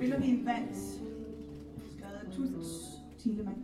spiller vi en vals, skrevet af Tut Thielemann.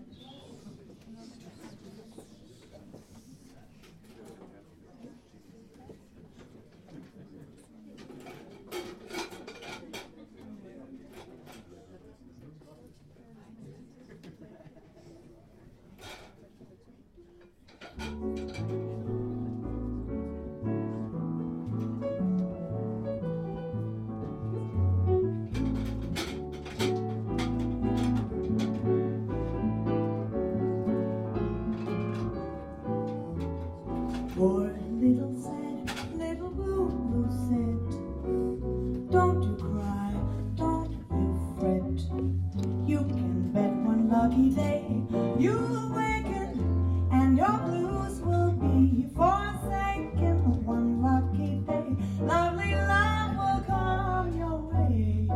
Poor little sad, little blue, blue said, don't you cry, don't you fret. You can bet one lucky day you'll awaken and your blues will be forsaken. One lucky day, lovely love will come your way.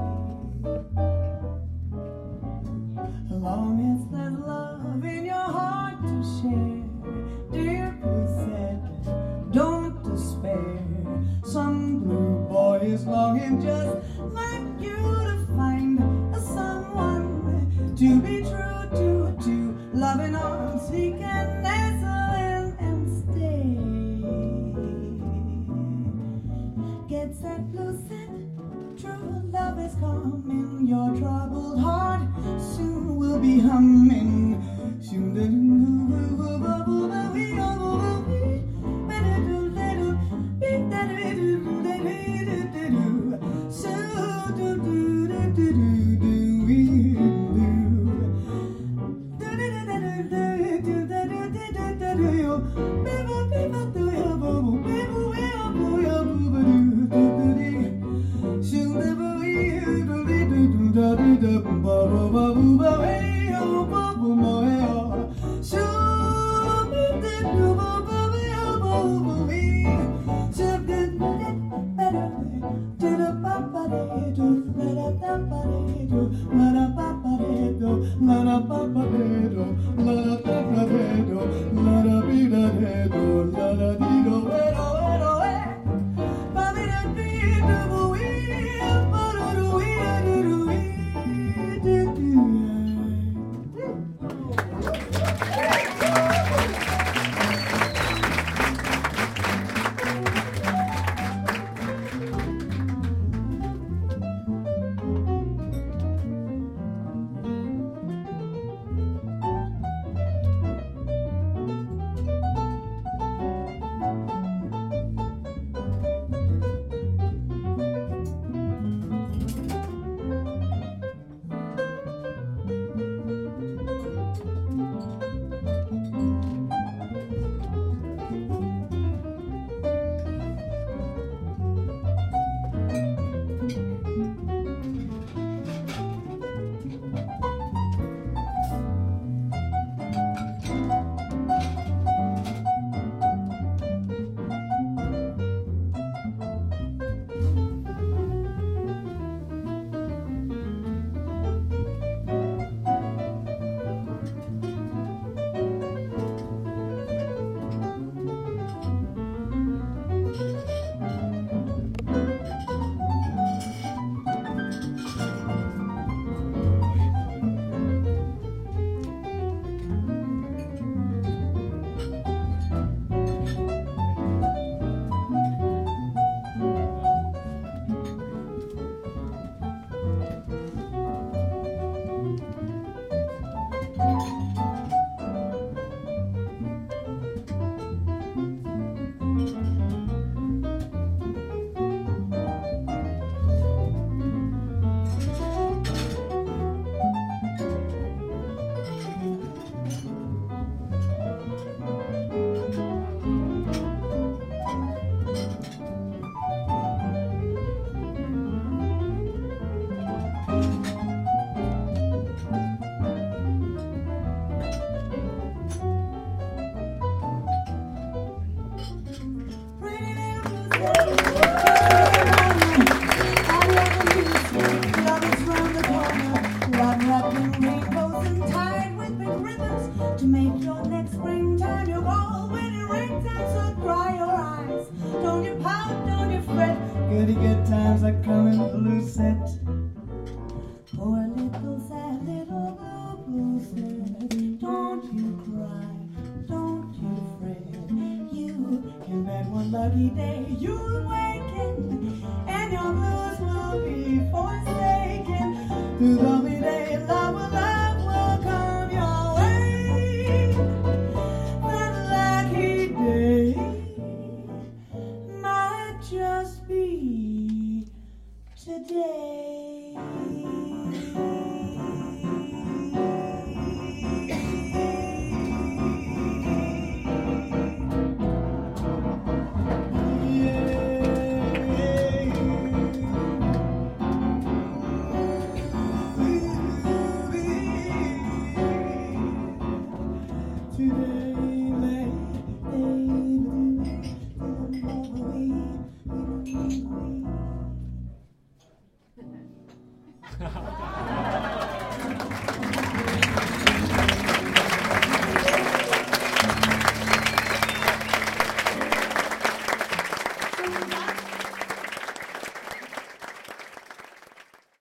As long as there's love in your heart to share, dear blue said, don't despair. Some blue boy is longing just like you to find someone to be true to loving arms he can nestle in and stay. Gets that blue scent, true love is coming. Your troubled heart soon will be humming. Soon lucky day you'll awaken, and your blues will be forsaken. The lovely day, love will come your way. That lucky day might just be today. Ha ha ha.